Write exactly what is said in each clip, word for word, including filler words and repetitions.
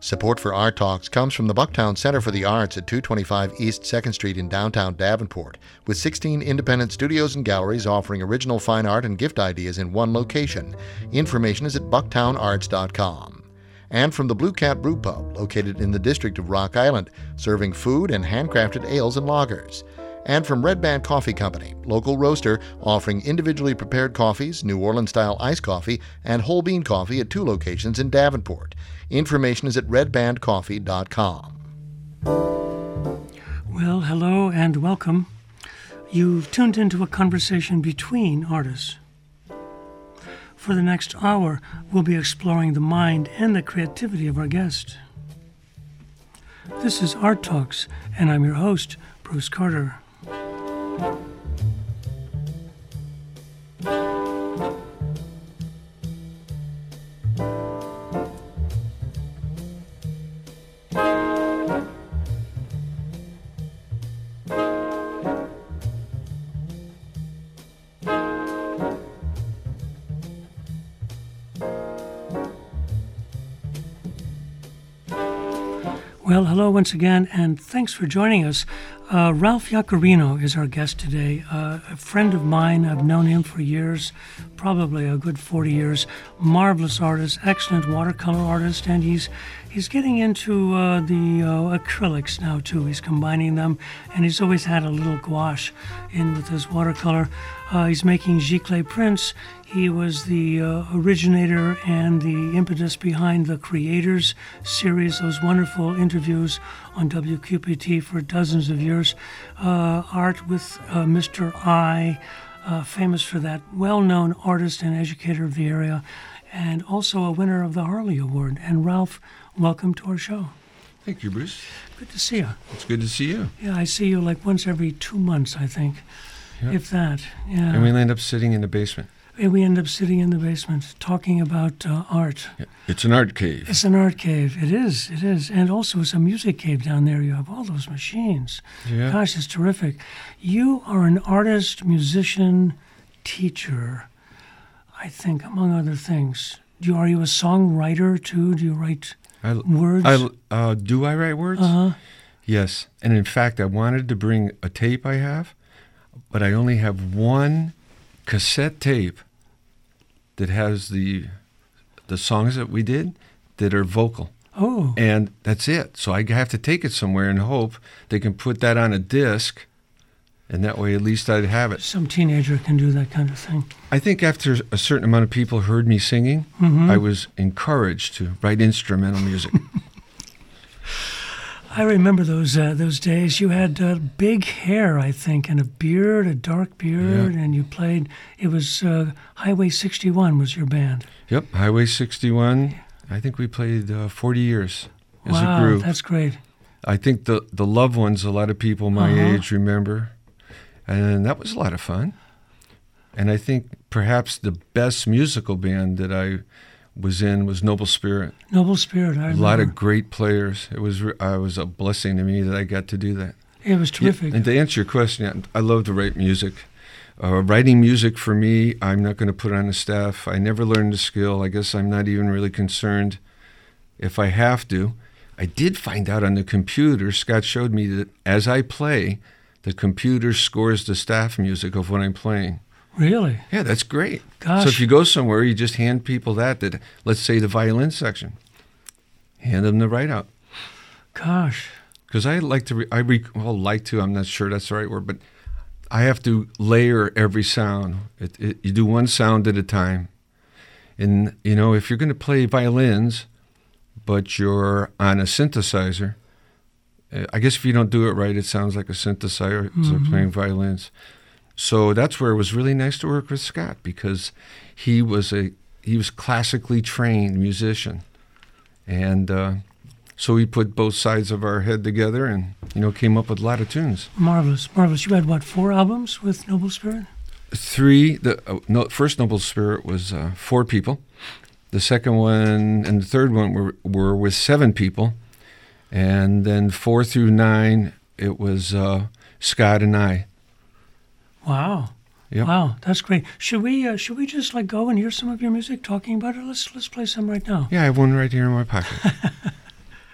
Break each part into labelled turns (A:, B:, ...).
A: Support for Art Talks comes from the Bucktown Center for the Arts at two twenty-five East second Street in downtown Davenport, with sixteen independent studios and galleries offering original fine art and gift ideas in one location. Information is at bucktown arts dot com. And from the Blue Cat Brew Pub, located in the district of Rock Island, serving food and handcrafted ales and lagers. And from Red Band Coffee Company, local roaster offering individually prepared coffees, New Orleans-style iced coffee, and whole bean coffee at two locations in Davenport. Information is at red band coffee dot com.
B: Well, hello and welcome. You've tuned into a conversation between artists. For the next hour, we'll be exploring the mind and the creativity of our guest. This is Art Talks, and I'm your host, Bruce Carter. Well, hello once again, and thanks for joining us. Uh, Ralph Iaccarino is our guest today, uh, a friend of mine. I've known him for years, probably a good forty years. Marvelous artist, excellent watercolor artist, and he's he's getting into uh, the uh, acrylics now too. He's combining them, and he's always had a little gouache in with his watercolor. Uh, he's making giclée prints. He was the uh, originator and the impetus behind the Creators series, those wonderful interviews on W Q P T for dozens of years. Uh, art with uh, Mister I, uh, famous for that, well-known artist and educator of the area, and also a winner of the Harley Award. And Ralph, welcome to our show.
C: Thank you, Bruce.
B: Good to see you.
C: It's good to see you.
B: Yeah, I see you like once every two months, I think,
C: Yep.
B: if that. Yeah.
C: And we end up sitting in the basement.
B: And we end up sitting in the basement talking about uh, art.
C: Yeah. It's an art cave.
B: It's an art cave. It is. It is. And also it's a music cave down there. You have all those machines.
C: Yeah.
B: Gosh, it's terrific. You are an artist, musician, teacher, I think, among other things. Do you, are you a songwriter, too? Do you write
C: I,
B: words?
C: I, uh, do I write words?
B: Uh-huh.
C: Yes. And in fact, I wanted to bring a tape I have, but I only have one cassette tape that has the the songs that we did that are vocal.
B: Oh.
C: And that's it. So I have to take it somewhere and hope they can put that on a disc, and that way at least I'd have it.
B: Some teenager can do that kind of thing.
C: I think after a certain amount of people heard me singing,
B: Mm-hmm.
C: I was encouraged to write instrumental music.
B: I remember those uh, those days. You had uh, big hair, I think, and a beard, a dark beard,
C: Yeah.
B: and you played. It was uh, Highway sixty-one was your band.
C: Yep, Highway sixty-one. I think we played uh, forty years as
B: Wow,
C: a group.
B: that's great.
C: I think the the loved ones, a lot of people my
B: Uh-huh.
C: age remember, and that was a lot of fun. And I think perhaps the best musical band that I was in was Noble Spirit.
B: Noble Spirit, I
C: A
B: remember.
C: lot of great players. It was re- I was a blessing to me that I got to do that.
B: It was terrific.
C: Yeah, and to answer your question, I love to write music. Uh, writing music for me, I'm not going to put on a staff. I never learned the skill. I guess I'm not even really concerned if I have to. I did find out on the computer, Scott showed me that as I play, the computer scores the staff music of what I'm playing.
B: Really?
C: Yeah, that's great.
B: Gosh.
C: So if you go somewhere, you just hand people that, that let's say the violin section, hand them the write-out.
B: Gosh.
C: Because I like to, re- I re- well, like to, I'm not sure that's the right word, but I have to layer every sound. It, it, you do one sound at a time. And, you know, if you're going to play violins, but you're on a synthesizer, uh, I guess if you don't do it right, it sounds like a synthesizer
B: Mm-hmm.
C: playing violins. So that's where it was really nice to work with Scott, because he was a he was classically trained musician, and uh, so we put both sides of our head together, and you know came up with a lot of tunes.
B: Marvelous, marvelous. You had, what, four albums with Noble Spirit?
C: Three. The uh, no, first Noble Spirit was uh, four people. The second one and the third one were were with seven people, and then four through nine it was uh, Scott and I.
B: Wow.
C: Yep.
B: Wow, that's great. Should we uh, should we just like go and hear some of your music talking about it? Let's let's play some right now.
C: Yeah, I have one right here in my pocket.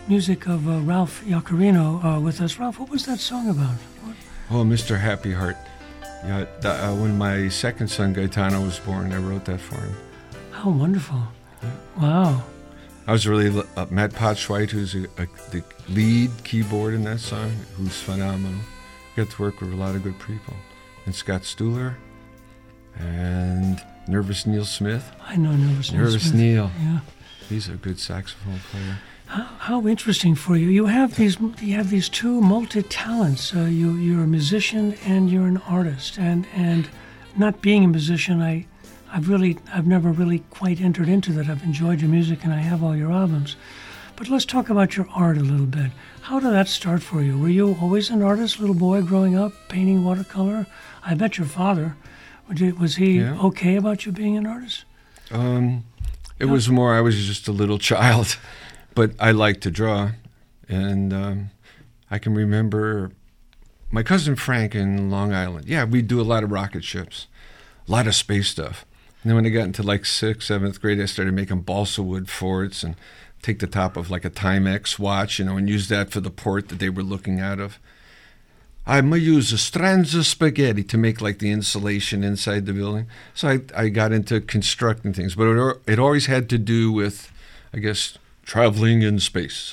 B: music of uh, Ralph Iaccarino uh, with us. Ralph, what was that song about? What?
C: Oh, Mister Happy Heart. Yeah, the, uh, when my second son Gaetano was born, I wrote that for him.
B: How wonderful! Wow.
C: I was really uh, Matt Potschweit, who's a, a, the lead keyboard in that song, who's phenomenal. Got to work with a lot of good people, and Scott Stuhler, and Nervous Neil Smith.
B: I know Nervous Neil
C: Nervous
B: Smith.
C: Neil.
B: Yeah.
C: He's a good saxophone player.
B: How, how interesting for you. You have these you have these two multi-talents. Uh, you, you're a musician and you're an artist. And and not being a musician, I, I've really, I've never really quite entered into that. I've enjoyed your music and I have all your albums. But let's talk about your art a little bit. How did that start for you? Were you always an artist, little boy growing up, painting watercolor? I bet your father, was he
C: Yeah.
B: okay about you being an artist?
C: Um, it was more, I was just a little child. But I like to draw, and um, I can remember my cousin Frank in Long Island. Yeah, we do a lot of rocket ships, a lot of space stuff. And then when I got into like sixth, seventh grade, I started making balsa wood forts and take the top of like a Timex watch, you know, and use that for the port that they were looking out of. I'm going to use the strands of spaghetti to make like the insulation inside the building. So I, I got into constructing things, but it, it always had to do with, I guess, traveling in space.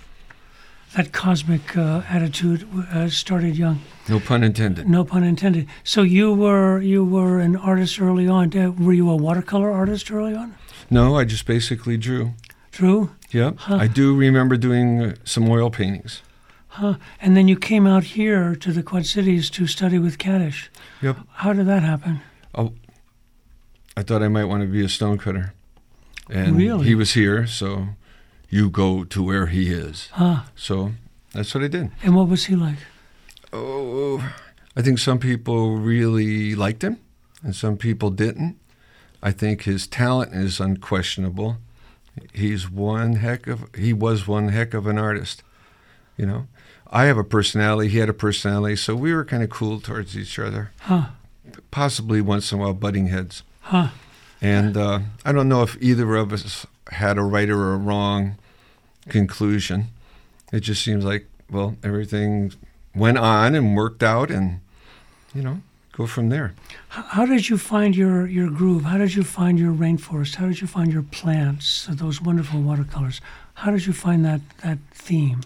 B: That cosmic uh, attitude uh, started young.
C: No pun intended.
B: No pun intended. So you were you were an artist early on. Uh, Were you a watercolor artist early on?
C: No, I just basically drew.
B: Drew?
C: Yep.
B: Huh.
C: I do remember doing uh, some oil paintings.
B: Huh. And then you came out here to the Quad Cities to study with Kaddish.
C: Yep.
B: How did that happen?
C: Oh, I thought I might want to be a stonecutter. And
B: Really?
C: he was here, so you go to where he is.
B: Huh.
C: So that's what I did.
B: And what was he like?
C: Oh, I think some people really liked him, and some people didn't. I think his talent is unquestionable. He's one heck of, he was one heck of an artist, you know. I have a personality, he had a personality, so we were kind of cool towards each other.
B: Huh.
C: Possibly once in a while butting heads.
B: Huh.
C: And uh, I don't know if either of us had a right or a wrong conclusion. It just seems like, well, everything went on and worked out and, you know, go from there.
B: H- How did you find your, your groove? How did you find your rainforest? How did you find your plants, uh, those wonderful watercolors? How did you find that, that theme?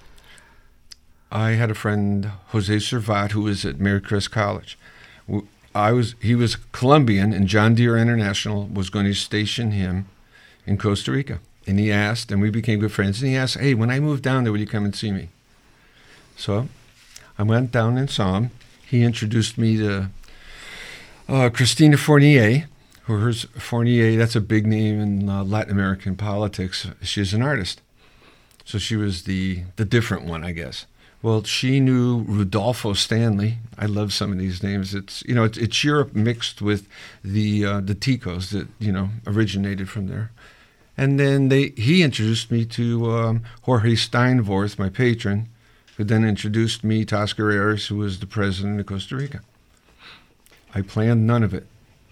C: I had a friend, Jose Servat, who was at Marycrest College. W- I was he was Colombian, and John Deere International was going to station him in Costa Rica. And he asked, and we became good friends, and he asked, hey, when I move down there, will you come and see me? So I went down and saw him. He introduced me to uh, Christina Fournier, who hers Fournier, that's a big name in uh, Latin American politics. She's an artist. So she was the, the different one, I guess. Well, she knew Rudolfo Stanley. I love some of these names. It's you know it's, it's Europe mixed with the uh, the Ticos that you know originated from there. And then they he introduced me to um, Jorge Steinvorth, my patron, who then introduced me to Oscar Ayres, who was the president of Costa Rica. I planned none of it.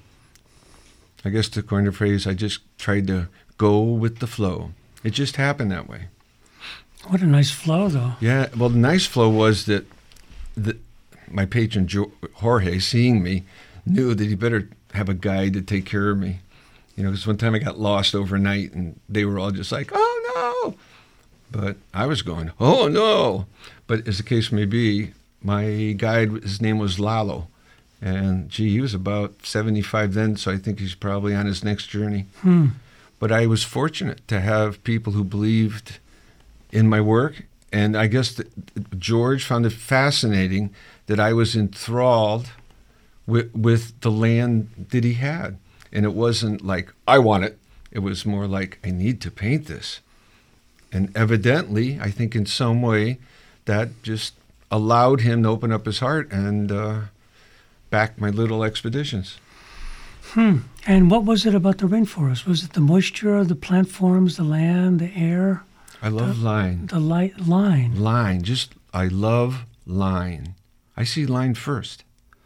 C: I guess to coin a phrase, I just tried to go with the flow. It just happened that way.
B: What a nice flow, though.
C: Yeah, well, the nice flow was that the, my patron, jo- Jorge, seeing me, knew that he better have a guide to take care of me. You know, because one time I got lost overnight, and they were all just like, oh, no. But I was going, oh, no. But as the case may be, my guide, his name was Lalo. And, gee, he was about seventy-five then, so I think he's probably on his next journey.
B: Hmm.
C: But I was fortunate to have people who believed in my work, and I guess that George found it fascinating that I was enthralled with, with the land that he had. And it wasn't like, I want it. It was more like, I need to paint this. And evidently, I think in some way, that just allowed him to open up his heart and uh, back my little expeditions.
B: Hmm. And what was it about the rainforest? Was it the moisture, the plant forms, the land, the air?
C: I love
B: the,
C: line.
B: The light line.
C: Line. Just, I love line. I see line first.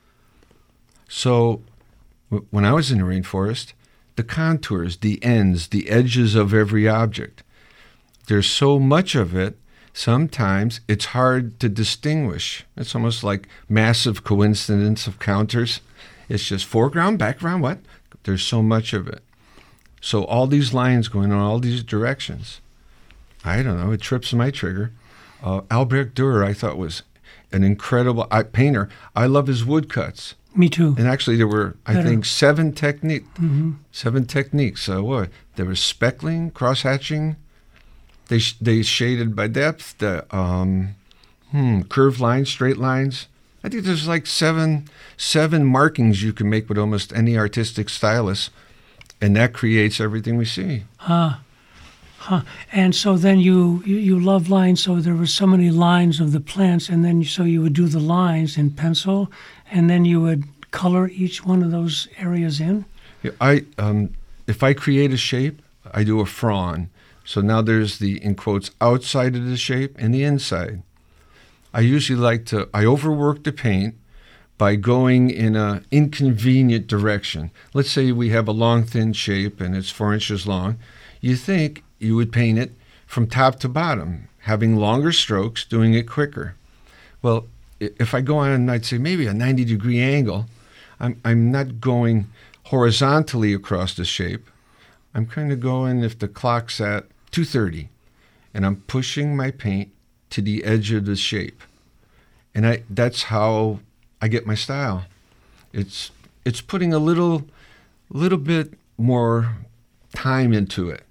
C: So w- when I was in the rainforest, the contours, the ends, the edges of every object, there's so much of it, sometimes it's hard to distinguish. It's almost like massive coincidence of counters. It's just foreground, background, what? There's so much of it. So all these lines going in all these directions. I don't know, it trips my trigger. Uh, Albrecht Dürer, I thought, was an incredible I, painter. I love his woodcuts.
B: Me too.
C: And actually there were, I
B: Better.
C: think, seven technique,
B: Mm-hmm.
C: seven techniques. So what? There was speckling, cross-hatching. They sh- they shaded by depth, the um, hmm, curved lines, straight lines. I think there's like seven seven markings you can make with almost any artistic stylus, and that creates everything we see.
B: Huh. Huh. And so then you, you, you love lines, so there were so many lines of the plants, and then you, so you would do the lines in pencil, and then you would color each one of those areas in?
C: Yeah, I um, if I create a shape, I do a frond. So now there's the, in quotes, outside of the shape and the inside. I usually like to, I overwork the paint by going in an inconvenient direction. Let's say we have a long, thin shape and it's four inches long. You think you would paint it from top to bottom, having longer strokes, doing it quicker. Well, if I go on and I'd say maybe a ninety degree angle, I'm, I'm not going horizontally across the shape. I'm kind of going, if the clock's at two thirty, and I'm pushing my paint to the edge of the shape. And I that's how I get my style. It's it's putting a little little bit more time into it.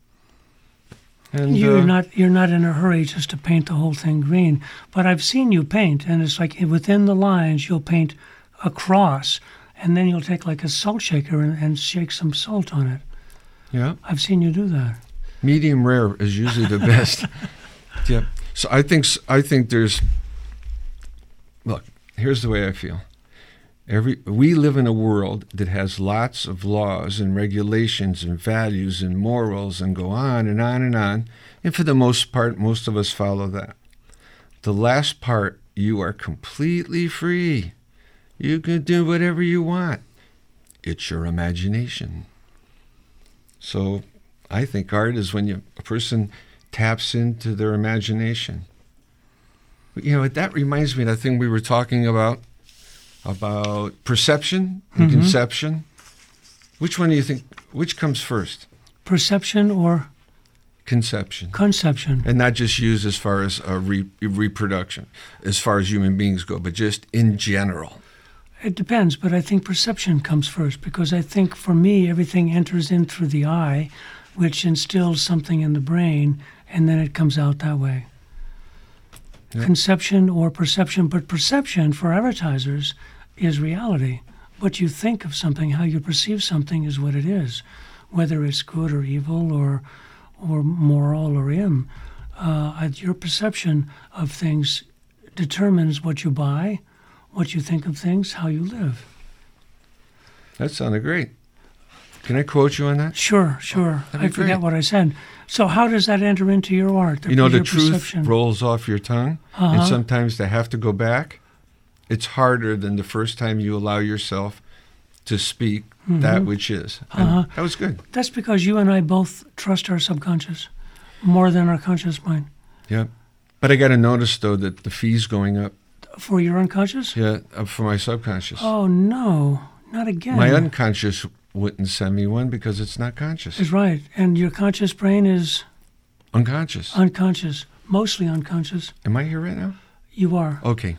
C: And
B: You're
C: uh,
B: not you're not in a hurry just to paint the whole thing green. But I've seen you paint, and it's like within the lines you'll paint across, and then you'll take like a salt shaker and, and shake some salt on it.
C: yeah,
B: I've seen you do that.
C: medium rare is usually the best. Yeah. So I think I think there's look, here's the way I feel. Every we live in a world that has lots of laws and regulations and values and morals and go on and on and on. And for the most part, most of us follow that. The last part, you are completely free. You can do whatever you want. It's your imagination. So I think art is when you, a person taps into their imagination. You know, that reminds me of the thing we were talking about, about perception and
B: Mm-hmm.
C: conception. Which one do you think, which comes first?
B: Perception or
C: Conception.
B: conception?
C: And not just used as far as uh, re- reproduction, as far as human beings go, but just in general.
B: It depends, but I think perception comes first, because I think for me everything enters in through the eye, which instills something in the brain, and then it comes out that way.
C: Yeah.
B: Conception or perception, but perception for advertisers is reality. What you think of something, how you perceive something is what it is, whether it's good or evil or or moral or im. Uh, your perception of things determines what you buy, what you think of things, how you live.
C: That sounded great. Can I quote you on that?
B: Sure, sure.
C: that'd be
B: I forget
C: great.
B: what I said. So how does that enter into your art?
C: You know, the
B: your
C: truth
B: perception?
C: rolls off your tongue,
B: Uh-huh.
C: and sometimes to have to go back, it's harder than the first time you allow yourself to speak that which is. And
B: Uh-huh.
C: that was good.
B: That's because you and I both trust our subconscious more than our conscious mind.
C: Yeah. But I got to notice, though, that the fee's going up.
B: For your unconscious?
C: Yeah, up for my subconscious.
B: Oh, no. Not again.
C: My unconscious wouldn't send me one because it's not conscious.
B: is right. And your conscious brain is
C: Unconscious.
B: unconscious, mostly unconscious.
C: Am I here right now?
B: You are.
C: Okay.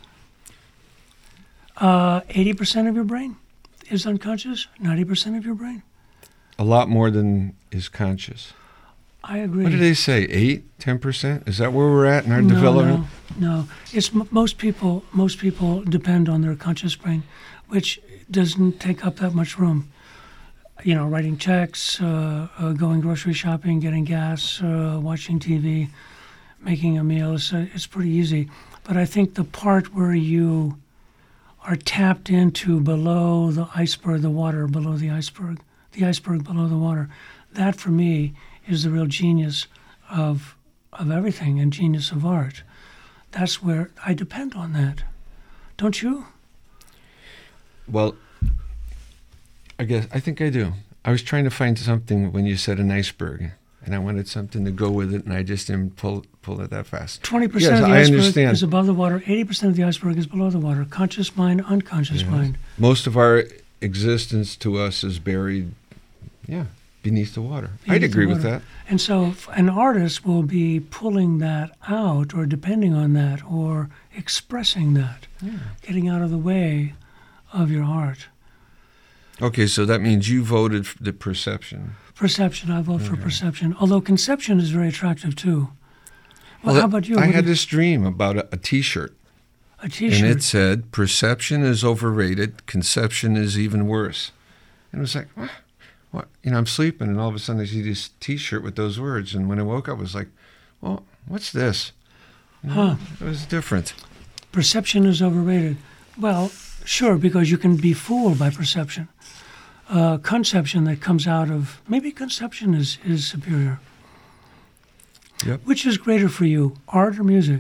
B: Uh, eighty percent of your brain is unconscious, ninety percent of your brain.
C: A lot more than is conscious.
B: I agree.
C: What did they say? Eight, ten percent? Is that where we're at in our
B: no,
C: development?
B: No, no. It's m- most people. Most people depend on their conscious brain, which doesn't take up that much room. You know, writing checks, uh, uh, going grocery shopping, getting gas, uh, watching T V, making a meal. It's, uh, it's pretty easy. But I think the part where you are tapped into below the iceberg, the water below the iceberg, the iceberg below the water, that for me is the real genius of of everything and genius of art. That's where I depend on that. Don't you?
C: Well, I guess I think I do. I was trying to find something when you said an iceberg. and I wanted something to go with it, and I just didn't pull pull it that fast.
B: twenty percent
C: yes,
B: of the
C: I
B: iceberg
C: understand.
B: is above the water, eighty percent of the iceberg is below the water. Conscious mind, unconscious
C: Yes.
B: mind.
C: Most of our existence to us is buried, yeah, beneath the water.
B: Beneath
C: I'd
B: the
C: agree with
B: water.
C: that.
B: And so f- an artist will be pulling that out, or depending on that, or expressing that,
C: Yeah.
B: getting out of the way of your art.
C: Okay, so that means you voted for the perception.
B: Perception, I vote for
C: Okay.
B: perception. Although conception is very attractive too. Well, how about you?
C: I
B: What
C: had
B: do you-
C: this dream about a, a T-shirt,
B: a T-shirt.
C: and it said, "Perception is overrated. Conception is even worse." And it was like, what? what? You know, I'm sleeping, and all of a sudden I see this T-shirt with those words. And when I woke up, I was like, "Well, what's this?" You know,
B: Huh.
C: It was different.
B: Perception is overrated. Well, sure, because you can be fooled by perception. Uh, conception that comes out of, maybe conception is, is superior.
C: Yep.
B: Which is greater for you, art or music?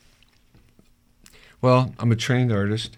C: Well, I'm a trained artist,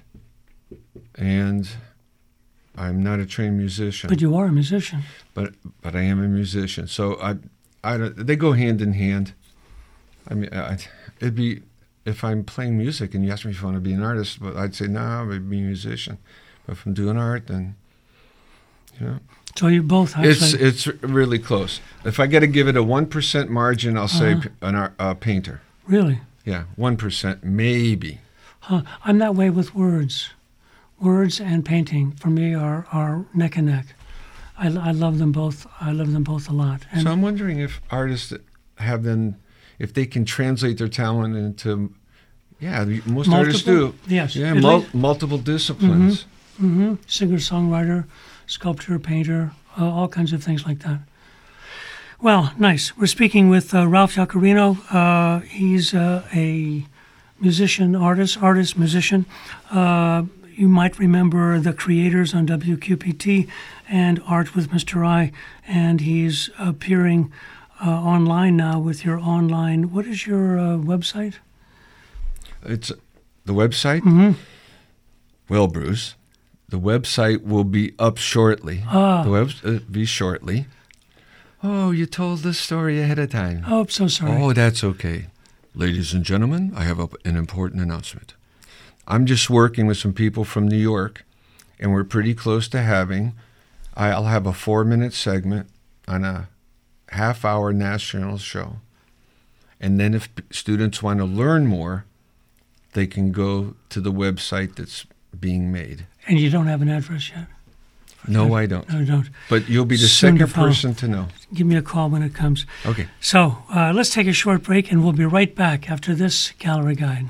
C: and I'm not a trained musician.
B: But you are a musician.
C: but but I am a musician. So I, I don't- they go hand in hand. I mean, I, it'd be if I'm playing music and you ask me if I want to be an artist, but I'd say no, I'm a musician. But if I'm doing art, then you know,
B: So you both
C: it's
B: actually.
C: it's really close. If I got to give it a one percent margin, I'll say
B: Uh-huh.
C: p- an art, uh, painter.
B: Really?
C: Yeah, one percent maybe.
B: Huh. I'm that way with words. Words and painting for me are, are neck and neck. I, I love them both. I love them both a lot. And
C: So I'm wondering if artists have then, if they can translate their talent into, yeah, most artists do.
B: multiple- Yes.
C: Yeah,
B: At
C: mul-
B: least-
C: multiple disciplines.
B: hmm Singer, songwriter, sculptor, painter, uh, all kinds of things like that. Well, nice. We're speaking with uh, Ralph Iaccarino. Uh, he's uh, a musician, artist, artist, musician. Uh, you might remember The Creators on W Q P T and Art with Mister I, and he's appearing uh, online now with your online. What is your uh, website?
C: It's the website.
B: Mm-hmm.
C: Well, Bruce, the website will be up shortly.
B: Ah.
C: The web uh, be shortly. Oh, you told the story ahead of time.
B: Oh, I'm so sorry.
C: Oh, that's okay. Ladies and gentlemen, I have a, an important announcement. I'm just working with some people from New York, and we're pretty close to having, I'll have a four-minute segment on a half-hour national show. And then if p- students want to learn more, they can go to the website that's being made.
B: And you don't have an address yet?
C: No, I don't.
B: No, you don't.
C: But you'll be the
B: Soon to
C: second
B: follow.
C: person to know.
B: Give me a call when it comes.
C: Okay.
B: So uh, let's take a short break, and we'll be right back after this gallery guide.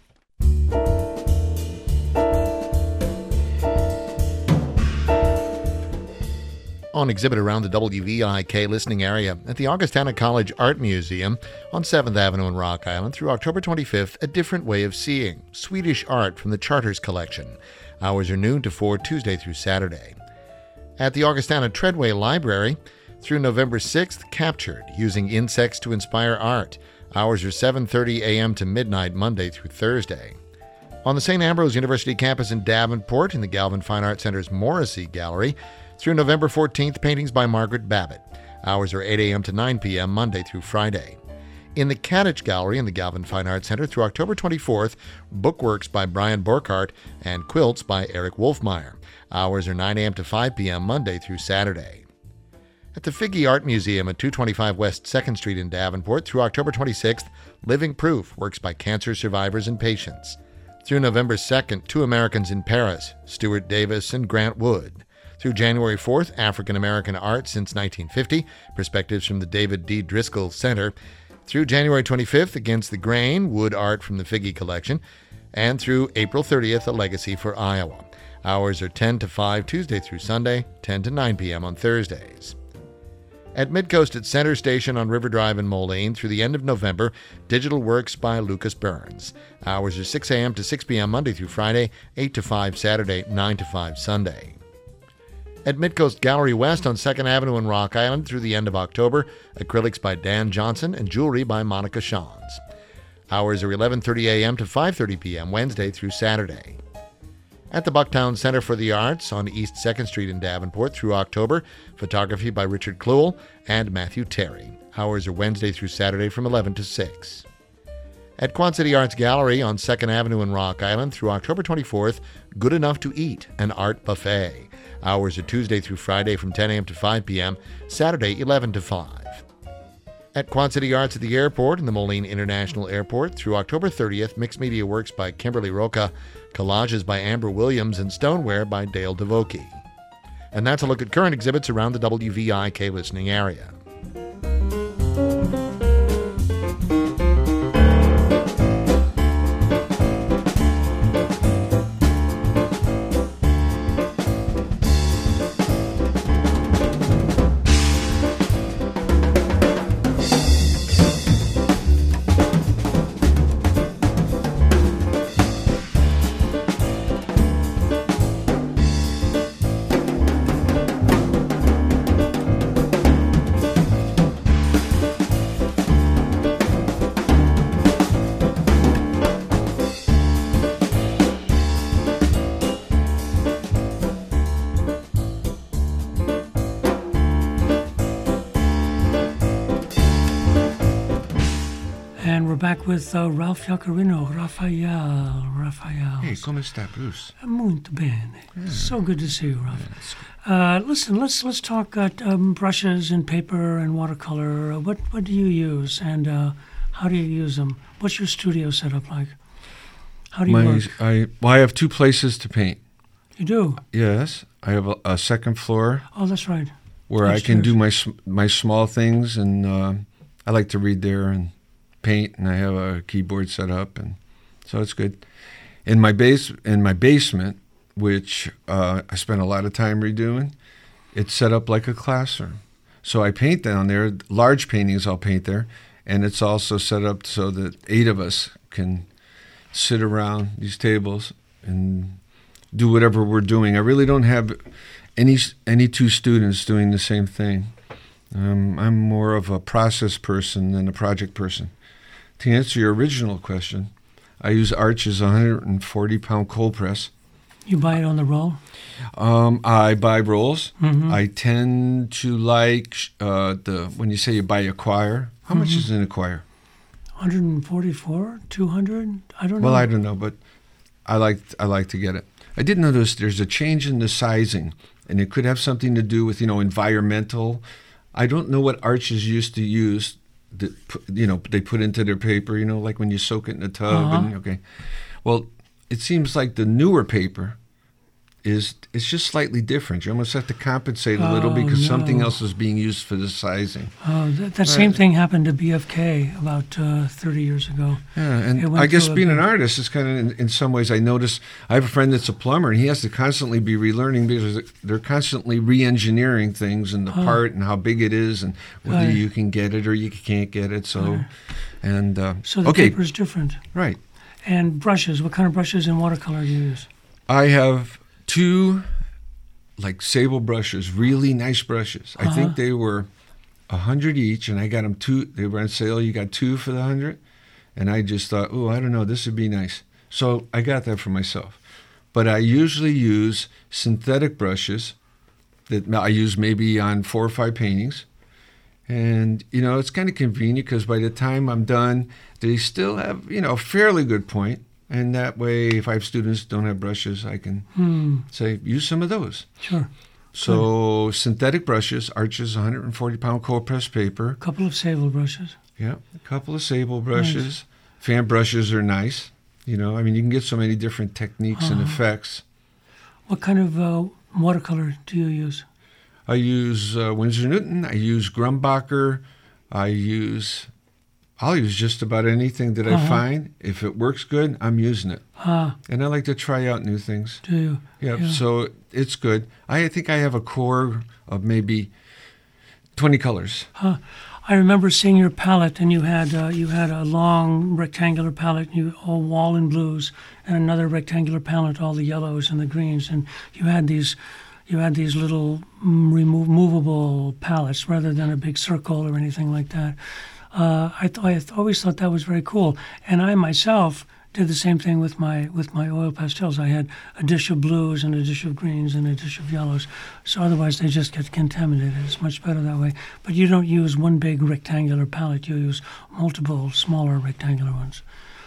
A: On exhibit around the W V I K listening area at the Augustana College Art Museum on seventh Avenue in Rock Island through October twenty-fifth, A Different Way of Seeing, Swedish art from the Charters Collection. Hours are noon to four, Tuesday through Saturday. At the Augustana Treadway Library through November sixth, Captured, Using Insects to Inspire Art. Hours are seven thirty a.m. to midnight, Monday through Thursday. On the Saint Ambrose University campus in Davenport in the Galvin Fine Arts Center's Morrissey Gallery through November fourteenth, paintings by Margaret Babbitt. Hours are eight a.m. to nine p.m. Monday through Friday. In the Kadich Gallery in the Galvin Fine Arts Center through October twenty-fourth, bookworks by Brian Borkart and quilts by Eric Wolfmeyer. Hours are nine a.m. to five p.m. Monday through Saturday. At the Figge Art Museum at two twenty-five West second Street in Davenport through October twenty-sixth, Living Proof, works by cancer survivors and patients. Through November second, Two Americans in Paris, Stuart Davis and Grant Wood. Through January fourth, African American Art Since nineteen fifty, Perspectives from the David D. Driscoll Center. Through January twenty-fifth, Against the Grain, Wood Art from the Figge Collection. And through April thirtieth, A Legacy for Iowa. Hours are ten to five Tuesday through Sunday, ten to nine p.m. on Thursdays. At Midcoast at Center Station on River Drive in Moline through the end of November, Digital Works by Lucas Burns. Hours are six a.m. to six p.m. Monday through Friday, eight to five Saturday, nine to five Sunday. At Midcoast Gallery West on second Avenue in Rock Island through the end of October, acrylics by Dan Johnson and jewelry by Monica Shawns. Hours are eleven thirty a.m. to five thirty p.m. Wednesday through Saturday. At the Bucktown Center for the Arts on East second Street in Davenport through October, photography by Richard Kluel and Matthew Terry. Hours are Wednesday through Saturday from eleven to six. At Quad City Arts Gallery on second Avenue in Rock Island through October twenty-fourth, Good Enough to Eat, an art buffet. Hours are Tuesday through Friday from ten a.m. to five p.m., Saturday eleven to five. At Quad City Arts at the airport and the Moline International Airport through October thirtieth, mixed media works by Kimberly Roca, collages by Amber Williams, and stoneware by Dale DeVokie. And that's a look at current exhibits around the W V I K listening area.
B: And we're back with uh, Ralph Iaccarino. Raphael, Raphael.
C: Hey, come sta, Bruce?
B: Muito bene.
C: Yeah.
B: So good to see you, Ralph.
C: Yeah,
B: uh, listen, let's let's talk uh, um, brushes and paper and watercolor. Uh, what what do you use, and uh, how do you use them? What's your studio setup like? How do you
C: My,
B: work?
C: I, well, I have two places to paint.
B: You do?
C: Yes, I have a, a second floor
B: Oh, that's right.
C: where I can
B: Upstairs.
C: do my sm- my small things, and uh, I like to read there and paint, and I have a keyboard set up, and so it's good. In my base, in my basement, which uh, I spent a lot of time redoing, it's set up like a classroom. So I paint down there. Large paintings I'll paint there, and it's also set up so that eight of us can sit around these tables and do whatever we're doing. I really don't have any any two students doing the same thing. Um, I'm more of a process person than a project person. To answer your original question, I use Arch's one hundred forty pound cold press.
B: You buy it on the roll?
C: Um, I buy rolls.
B: Mhm.
C: I tend to like uh, the when you say you buy a quire. How much is in a quire?
B: one forty-four, two hundred? I don't know.
C: Well, I don't know, but I like I like to get it. I did notice there's a change in the sizing, and it could have something to do with you know environmental. I don't know what Arches used to use. That pu- you know they put into their paper. You know, like when you soak it in a tub.
B: Uh-huh.
C: And, okay, well, it seems like the newer paper is it's just slightly different. You almost have to compensate a little
B: Oh,
C: because something
B: no.
C: else is being used for the sizing.
B: Oh, that, that same thing happened to B F K about uh, thirty years ago.
C: Yeah,
B: It
C: and
B: went
C: I guess
B: through a
C: being an
B: big-
C: artist is kind of, in, in some ways, I notice, I have a friend that's a plumber, and he has to constantly be relearning because they're constantly re-engineering things and the
B: Oh.
C: part and how big it is and whether
B: Right.
C: you can get it or you can't get it. So,
B: Right.
C: and, uh,
B: So the
C: okay,
B: paper is different.
C: right.
B: And brushes, what kind of brushes and watercolor do you use?
C: I have two, like, sable brushes, really nice brushes. I
B: Uh-huh.
C: think they were a hundred each, and I got them two. They were on sale. You got two for the hundred, and I just thought, oh, I don't know, this would be nice. So I got that for myself. But I usually use synthetic brushes that I use maybe on four or five paintings. And, you know, it's kind of convenient because by the time I'm done, they still have, you know, a fairly good point. And that way, if I have students who don't have brushes, I can
B: Hmm,
C: say, use some of those.
B: sure.
C: So synthetic brushes, Arches one hundred forty pound cold press paper.
B: A couple of sable brushes.
C: Yeah, a couple of sable brushes. Fan brushes are nice. You know, I mean, you can get so many different techniques and
B: Uh-huh.
C: effects.
B: What kind of uh, watercolor do you use?
C: I use uh, Winsor Newton. I use Grumbacher. I use, I'll use just about anything that I
B: Uh-huh.
C: find. If it works good, I'm using it.
B: Ah,
C: And I like to try out new things.
B: do you?
C: Yeah,
B: Yeah.
C: so it's good. I think I have a core of maybe twenty colors.
B: Huh. I remember seeing your palette, and you had uh, you had a long rectangular palette, you all wall in blues, and another rectangular palette, all the yellows and the greens, and you had these you had these little mm, remove, movable palettes rather than a big circle or anything like that. Uh, I, th- I th- always thought that was very cool, and I myself did the same thing with my with my oil pastels. I had a dish of blues and a dish of greens and a dish of yellows. So otherwise they just get contaminated. It's much better that way. But you don't use one big rectangular palette. You use multiple smaller rectangular ones.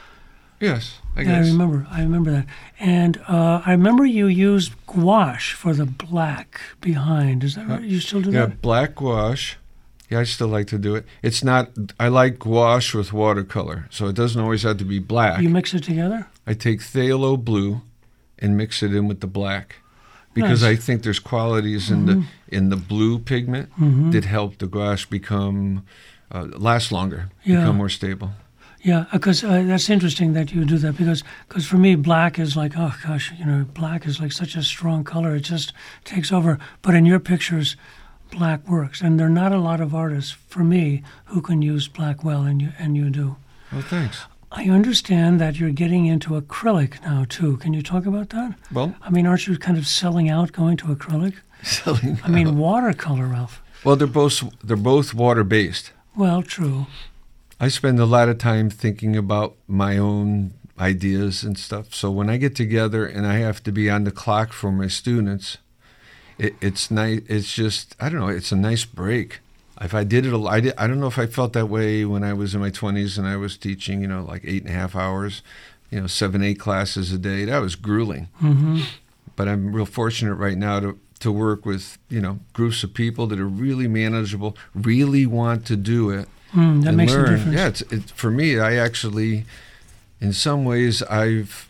C: Yes, I
B: yeah,
C: guess.
B: I remember. I remember that. And uh, I remember you used gouache for the black behind. Is that right? You still do
C: yeah,
B: that?
C: Yeah, black gouache. Yeah, I still like to do it. It's not, I like gouache with watercolor, so it doesn't always have to be black.
B: You mix it together?
C: I take phthalo blue and mix it in with the black because
B: Nice.
C: I think there's qualities in the in the blue pigment
B: Mhm.
C: that help the gouache become, uh, last longer,
B: Yeah.
C: become more stable.
B: Yeah, because uh, that's interesting that you do that because cause for me, black is like, oh gosh, you know, black is like such a strong color. It just takes over. But in your pictures, black works. And there are not a lot of artists, for me, who can use black well, and you, and you do.
C: Oh, thanks.
B: I understand that you're getting into acrylic now, too. Can you talk about that?
C: Well,
B: I mean, aren't you kind of selling out going to acrylic?
C: selling
B: I mean, watercolor, Ralph.
C: well, they're both they're both water based.
B: Well, true.
C: I spend a lot of time thinking about my own ideas and stuff. So when I get together and I have to be on the clock for my students, it, it's nice. It's just I don't know. It's a nice break. If I did it, a- I, did, I don't know if I felt that way when I was in my twenties and I was teaching, you know, like eight and a half hours, you know, seven, eight classes a day. That was grueling.
B: Mm-hmm.
C: But I'm real fortunate right now to to work with, you know, groups of people that are really manageable, really want to do it.
B: Mm, that
C: and
B: makes
C: learn.
B: a difference.
C: Yeah, it's, it, for me, I actually, in some ways, I've,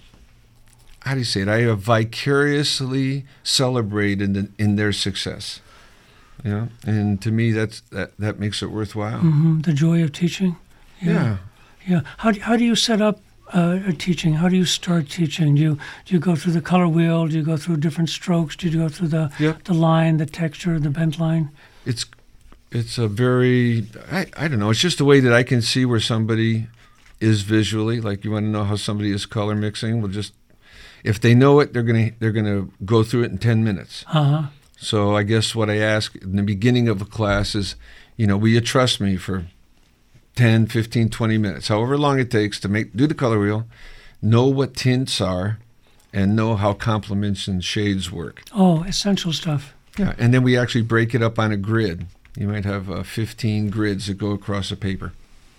C: how do you say it? I have vicariously celebrated in, in their success. You know, and to me, that's that that makes it worthwhile.
B: Mm-hmm. The joy of teaching.
C: Yeah.
B: Yeah. How do, how do you set up uh, a teaching? How do you start teaching? Do you do you go through the color wheel? Do you go through different strokes? Do you go through the
C: Yep.
B: the line, the texture, the bent line?
C: It's it's a very I, I don't know. It's just a way that I can see where somebody is visually. Like you want to know how somebody is color mixing. Well, just if they know it, they're gonna they're gonna go through it in ten minutes.
B: Uh huh.
C: So I guess what I ask in the beginning of a class is, you know, will you trust me for ten, fifteen, twenty minutes, however long it takes to make do the color wheel, know what tints are, and know how complements and shades work.
B: Oh, essential stuff.
C: Yeah, and then we actually break it up on a grid. You might have uh, fifteen grids that go across a paper.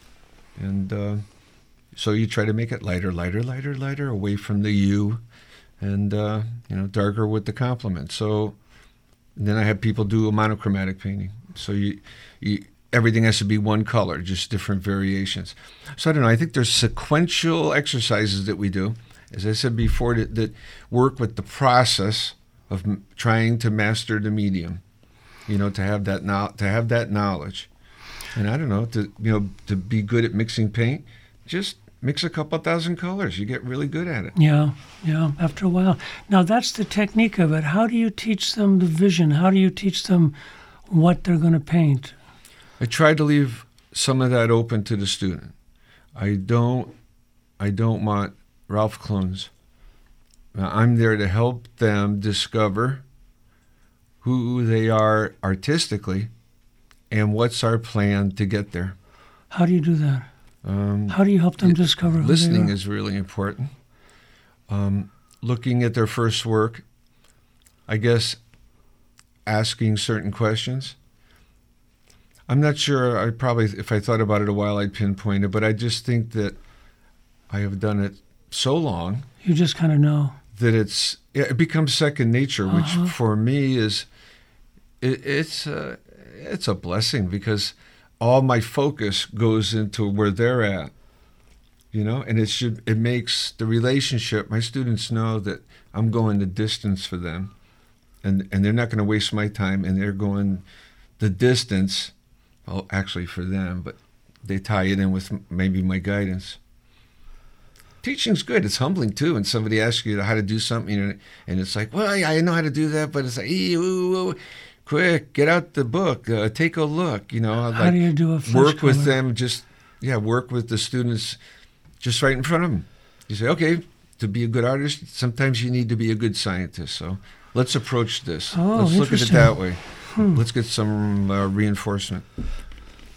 C: And uh, so you try to make it lighter, lighter, lighter, lighter, away from the U, and, uh, you know, darker with the complement. So then I have people do a monochromatic painting. So you, you everything has to be one color, just different variations. So I don't know, I think there's sequential exercises that we do, as I said before, that, that work with the process of m- trying to master the medium, you know, to have that no- to have that knowledge. And I don't know, to you know, to be good at mixing paint, just mix a couple thousand colors. You get really good at it.
B: Yeah, yeah, after a while. Now, that's the technique of it. How do you teach them the vision? How do you teach them what they're going to paint?
C: I try to leave some of that open to the student. I don't I don't want Ralph clones. Now, I'm there to help them discover who they are artistically and what's our plan to get there.
B: How do you do that?
C: Um,
B: How do you help them
C: it-
B: discover who
C: listening
B: they are?
C: is really important. Um, looking at their first work, I guess asking certain questions. I'm not sure, I probably, if I thought about it a while, I'd pinpoint it, but I just think that I have done it so long
B: You just kind of know.
C: that it's, it becomes second nature, which
B: Uh-huh.
C: for me is, it, it's, a, it's a blessing because all my focus goes into where they're at, you know, and it should, it makes the relationship, my students know that I'm going the distance for them, and, and they're not going to waste my time, and they're going the distance, well, actually for them, but they tie it in with m- maybe my guidance. Teaching's good. It's humbling too. And somebody asks you how to do something, and, and it's like, well, yeah, I know how to do that, but it's like, ee, ooh, ooh, quick, get out the book, uh, take a look. You know,
B: How
C: like
B: do you do a flesh
C: work with
B: color?
C: them. Just yeah, work with the students, just right in front of them. You say, okay, to be a good artist, sometimes you need to be a good scientist. So let's approach this.
B: Oh,
C: let's look at it
B: interesting.
C: that way.
B: Hmm.
C: Let's get some uh, reinforcement.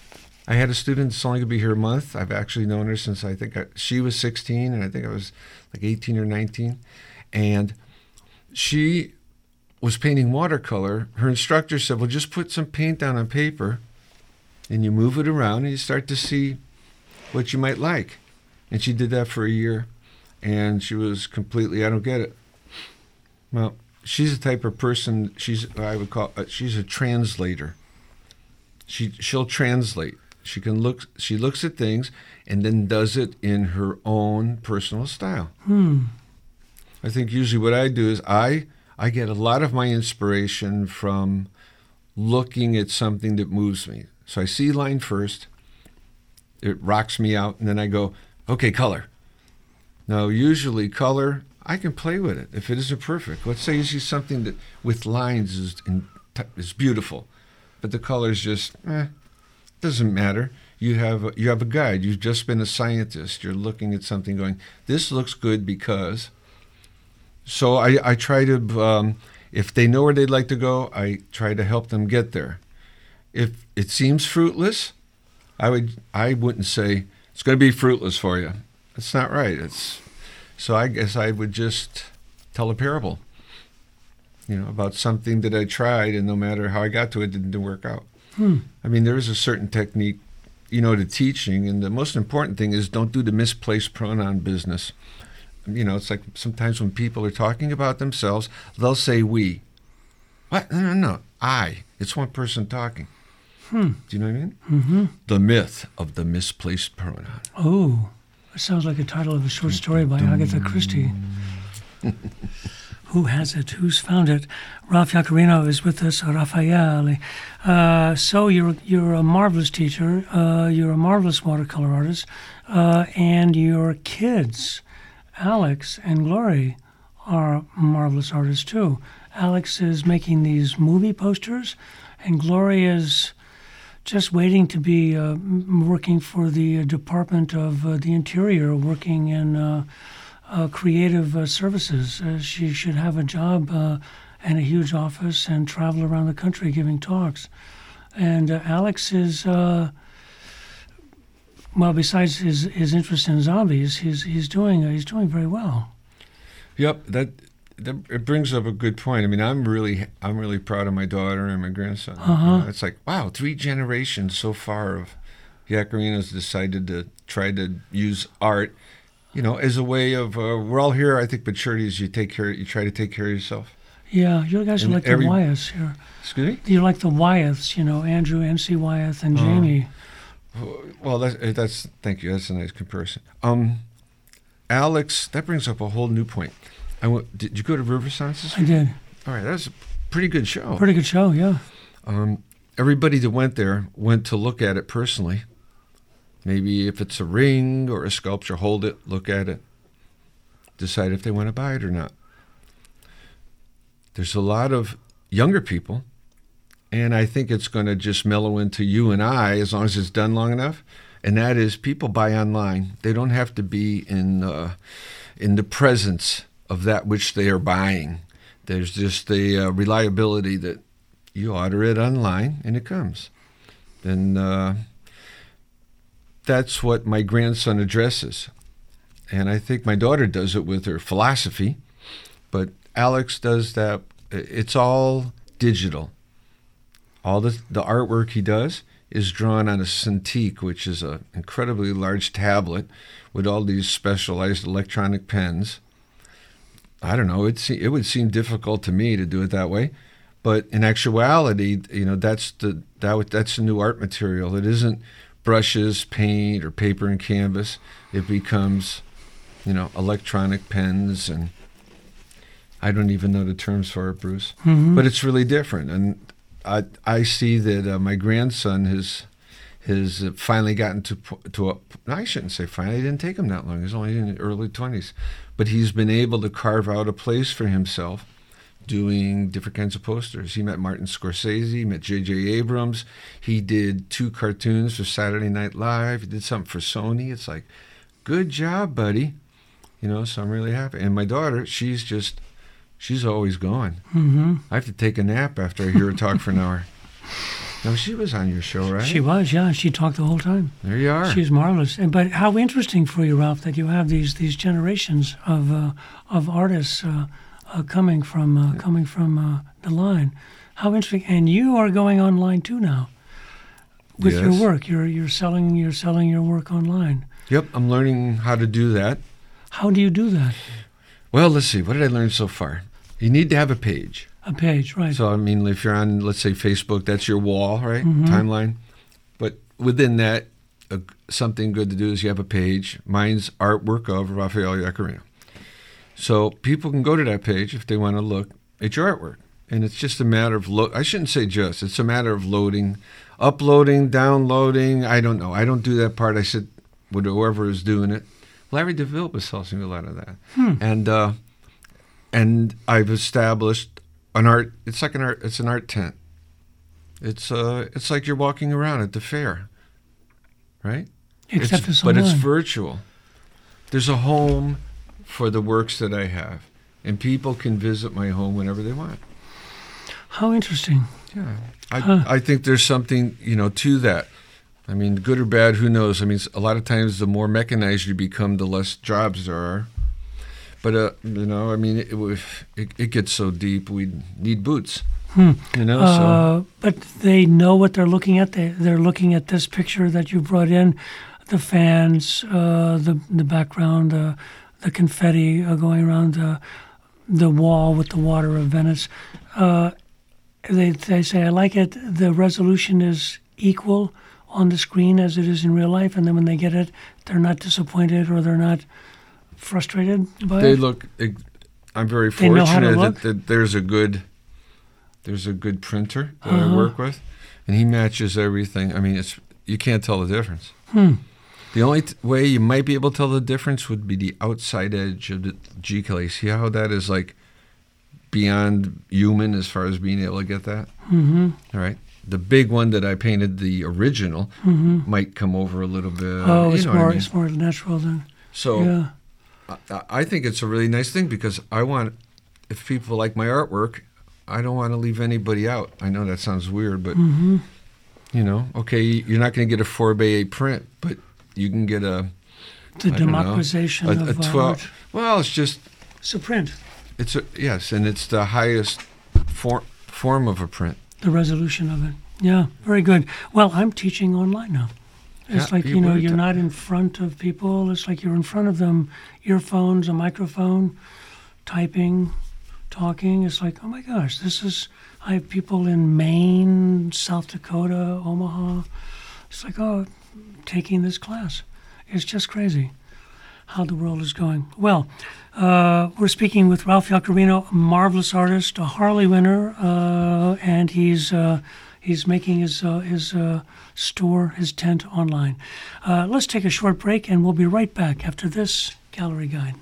C: I had a student that's only going to be here a month. I've actually known her since I think I, she was sixteen, and I think I was like eighteen or nineteen. And she was painting watercolor. Her instructor said, well, just put some paint down on paper, and you move it around, and you start to see what you might like. And she did that for a year, and she was completely, I don't get it. Well, she's the type of person, she's I would call, uh, she's a translator. She, she'll translate. She can look, she looks at things and then does it in her own personal style.
B: Hmm.
C: I think usually what I do is I, I get a lot of my inspiration from looking at something that moves me. So I see line first, it rocks me out, and then I go, okay, color. Now, usually color, I can play with it if it isn't perfect. Let's say you see something that with lines is in, is beautiful, but the color is just, eh, doesn't matter. You have, a, you have a guide. You've just been a scientist. You're looking at something going, this looks good because. So I, I try to, um, if they know where they'd like to go, I try to help them get there. If it seems fruitless, I would I wouldn't say it's going to be fruitless for you. That's not right. It's so I guess I would just tell a parable, you know, about something that I tried, and no matter how I got to it, it didn't work out.
B: Hmm.
C: I mean, there is a certain technique, you know, to teaching, and the most important thing is don't do the misplaced pronoun business. You know, it's like sometimes when people are talking about themselves, they'll say we. What? No, no, no. I. It's one person talking.
B: Hmm.
C: Do you know what I mean?
B: Mm-hmm.
C: The myth of the misplaced pronoun.
B: Oh, that sounds like a title of a short story by Agatha Christie. Who has it? Who's found it? Ralph Iaccarino is with us, Raffaele. Uh, so you're you're a marvelous teacher. Uh, you're a marvelous watercolor artist, uh, and your kids, Alex and Glory, are marvelous artists too. Alex is making these movie posters, and Glory is just waiting to be uh, working for the uh, Department of uh, the Interior, working in uh, uh, creative uh, services. Uh, she should have a job uh, and a huge office and travel around the country giving talks. And uh, Alex is, uh, well, besides his, his interest in zombies, he's he's doing uh, he's doing very well.
C: Yep, that. That, it brings up a good point. I mean, I'm really, I'm really proud of my daughter and my grandson.
B: Uh-huh.
C: You know, it's like, wow, three generations so far of Iaccarino's decided to try to use art, you know, as a way of. Uh, we're all here. I think maturity is you take care, you try to take care of yourself.
B: Yeah, you guys are
C: And
B: like
C: every-
B: the Wyeths here.
C: Excuse me.
B: You're like the Wyeths, you know, Andrew, M C Wyeth, and
C: Oh.
B: Jamie.
C: Well, that's, that's thank you. That's a nice comparison. Um, Alex, that brings up a whole new point. I went, did you go to Riverssance this
B: I
C: week?
B: did.
C: All right, that was a pretty good show.
B: Pretty good show, yeah.
C: Um, everybody that went there went to look at it personally. Maybe if it's a ring or a sculpture, hold it, look at it, decide if they want to buy it or not. There's a lot of younger people, and I think it's going to just mellow into you and I as long as it's done long enough, and that is people buy online. They don't have to be in, uh, in the presence of that which they are buying. There's just the uh, reliability that you order it online and it comes. And uh, that's what my grandson addresses. And I think my daughter does it with her philosophy, but Alex does that. It's all digital. All the, the artwork he does is drawn on a Cintiq, which is an incredibly large tablet with all these specialized electronic pens. I don't know. It se- it would seem difficult to me to do it that way, but in actuality, you know, that's the that w- that's the new art material. It isn't brushes, paint, or paper and canvas. It becomes, you know, electronic pens, and I don't even know the terms for it, Bruce.
B: Mm-hmm.
C: But it's really different, and I I see that uh, my grandson has has finally gotten to to a. I shouldn't say finally. It didn't take him that long. He's only in the early twenties. But he's been able to carve out a place for himself doing different kinds of posters. He met Martin Scorsese, he met J J Abrams. He did two cartoons for Saturday Night Live. He did something for Sony. It's like, good job, buddy. You know, so I'm really happy. And my daughter, she's just, she's always gone.
B: Mm-hmm.
C: I have to take a nap after I hear her talk for an hour. No, she was on your show, right?
B: She was, yeah. She talked the whole time.
C: There you are.
B: She's marvelous. And but how interesting for you, Ralph, that you have these these generations of uh, of artists uh, uh, coming from uh, coming from uh, the line. How interesting! And you are going online too now with
C: Yes.
B: your work. You're you're selling you're selling your work online.
C: Yep, I'm learning how to do that.
B: How do you do that?
C: Well, let's see. What did I learn so far? You need to have a page.
B: A page, right?
C: So, I mean, if you're on, let's say, Facebook, that's your wall, right?
B: Mhm.
C: Timeline. But within that, uh, something good to do is you have a page. Mine's Artwork of Rafael Yaccarino. So people can go to that page if they want to look at your artwork. And it's just a matter of, lo- I shouldn't say just, it's a matter of loading, uploading, downloading. I don't know. I don't do that part. I said, with whoever is doing it. Larry DeVille was telling me a lot of that.
B: Hmm.
C: And uh, and I've established an art, it's like an art, it's an art tent. It's uh, it's like you're walking around at the fair, right?
B: Except
C: it's,
B: it's
C: But
B: online.
C: it's virtual. There's a home for the works that I have. And people can visit my home whenever they want.
B: How interesting.
C: Yeah. I,
B: Huh.
C: I think there's something, you know, to that. I mean, good or bad, who knows? I mean, a lot of times the more mechanized you become, the less jobs there are. But, uh, you know, I mean, it, it, it gets so deep, we need boots,
B: Hmm.
C: you know?
B: Uh,
C: so
B: but they know what they're looking at. They, they're looking at this picture that you brought in, the fans, uh, the the background, uh, the confetti uh, going around the, the wall with the water of Venice. Uh, they, they say, I like it. The resolution is equal on the screen as it is in real life. And then when they get it, they're not disappointed or they're not frustrated by
C: they
B: it.
C: look, I'm very
B: They know how to
C: fortunate
B: look?
C: that, that there's a good, there's a good printer that
B: Uh-huh.
C: I work with, and he matches everything. I mean, it's you can't tell the difference.
B: Hmm.
C: The only t- way you might be able to tell the difference would be the outside edge of the G-Clay. See how that is like beyond human as far as being able to get that?
B: Mm-hmm.
C: All right. The big one that I painted, the original,
B: Mm-hmm.
C: might come over a little bit.
B: Oh,
C: you
B: it's
C: know what I
B: more
C: mean?
B: it's more natural than
C: So
B: yeah.
C: I, I think it's a really nice thing because I want, if people like my artwork, I don't want to leave anybody out. I know that sounds weird, but,
B: Mm-hmm.
C: you know, okay, you're not going to get a four by eight print, but you can get a,
B: The
C: I don't know,
B: democratization
C: a,
B: of
C: a
B: uh,
C: twelve.
B: art.
C: Well, it's just,
B: It's a print.
C: it's a, yes, and it's the highest for, form of a print.
B: The resolution of it. Yeah, very good. Well, I'm teaching online now. It's
C: Yeah,
B: like,
C: you
B: you know,
C: were
B: you're
C: ta-
B: not in front of people. It's like you're in front of them, earphones, a microphone, typing, talking. It's like, oh my gosh, this is, I have people in Maine, South Dakota, Omaha. It's like, oh, taking this class. It's just crazy how the world is going. Well, uh, we're speaking with Ralph Yaccarino, a marvelous artist, a Harley winner, uh, and he's uh, he's making his uh, his uh, store, his tent online. Uh, let's take a short break, and we'll be right back after this gallery guide.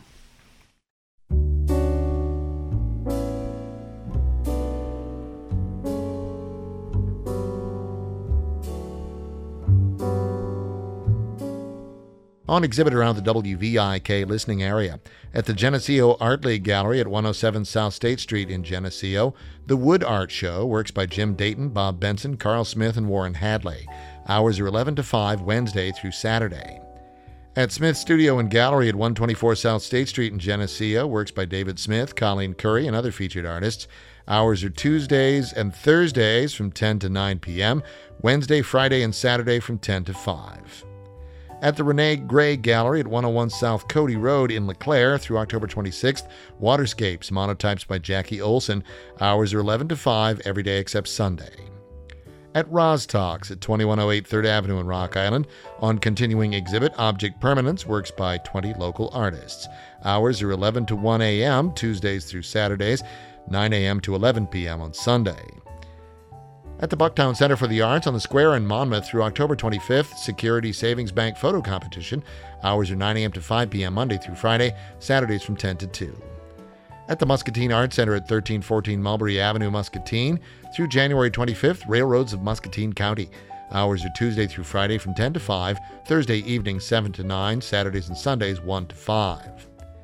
A: On exhibit around the W V I K listening area. At the Geneseo Art League Gallery at one oh seven South State Street in Geneseo, the Wood Art Show, works by Jim Dayton, Bob Benson, Carl Smith, and Warren Hadley. Hours are eleven to five, Wednesday through Saturday. At Smith Studio and Gallery at one twenty-four South State Street in Geneseo, works by David Smith, Colleen Curry, and other featured artists. Hours are Tuesdays and Thursdays from ten to nine p.m., Wednesday, Friday, and Saturday from ten to five. At the Renee Gray Gallery at one oh one South Cody Road in LeClaire through October twenty-sixth, Waterscapes, monotypes by Jackie Olson. Hours are eleven to five every day except Sunday. At Roz Talks at twenty-one oh eight third Avenue in Rock Island, on continuing exhibit Object Permanence, works by twenty local artists. Hours are eleven to one a.m. Tuesdays through Saturdays, nine a.m. to eleven p.m. on Sunday. At the Bucktown Center for the Arts on the Square in Monmouth through October twenty-fifth, Security Savings Bank Photo Competition. Hours are nine a.m. to five p.m. Monday through Friday, Saturdays from ten to two. At the Muscatine Art Center at thirteen fourteen Mulberry Avenue, Muscatine, through January twenty-fifth, Railroads of Muscatine County. Hours are Tuesday through Friday from ten to five, Thursday evenings seven to nine, Saturdays and Sundays one to five.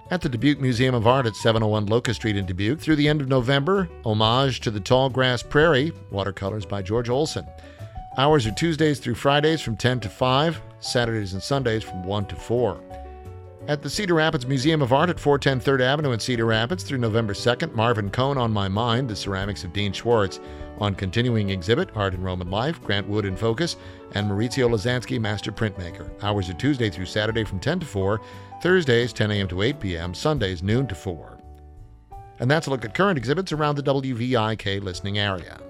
A: At the Dubuque Museum of Art at seven oh one Locust Street in Dubuque through the end of November, Homage to the Tall Grass Prairie, watercolors by George Olson. Hours are Tuesdays through Fridays from ten to five, Saturdays and Sundays from one to four. At the Cedar Rapids Museum of Art at four ten third Avenue in Cedar Rapids through November second, Marvin Cohn on My Mind, the ceramics of Dean Schwartz. On continuing exhibit, Art in Roman Life, Grant Wood in Focus, and Maurizio Lazansky, Master Printmaker. Hours are Tuesday through Saturday from ten to four, Thursdays ten a.m. to eight p.m., Sundays noon to four. And that's a look at current exhibits around the W V I K listening area.